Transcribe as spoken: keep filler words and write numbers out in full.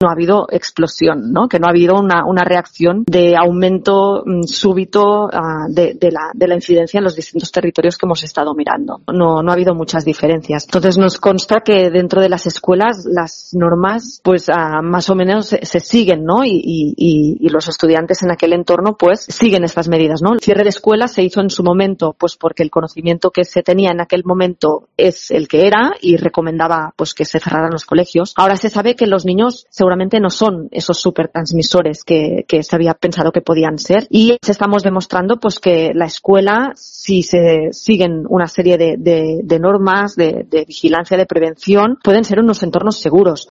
no ha habido explosión, ¿no? Que no ha habido una, una reacción de aumento mm, súbito uh, de, de, la, de la incidencia en los distintos territorios que hemos estado mirando. No, no ha habido muchas diferencias. Entonces nos consta que dentro de las escuelas las normas pues uh, más o menos se, se siguen, ¿no? Y, y, y los estudiantes en aquel entorno pues siguen estas medidas, ¿no? El cierre de escuelas se hizo en su momento pues porque el conocimiento que se tenía en aquel momento es el que era y recomendaba pues que se cerraran los colegios. Ahora se sabe que los niños seguramente no son esos supertransmisores que, que se había pensado que podían ser, y estamos demostrando pues que la escuela, si se siguen una serie de, de, de normas de, de vigilancia, de prevención, pueden ser unos entornos seguros.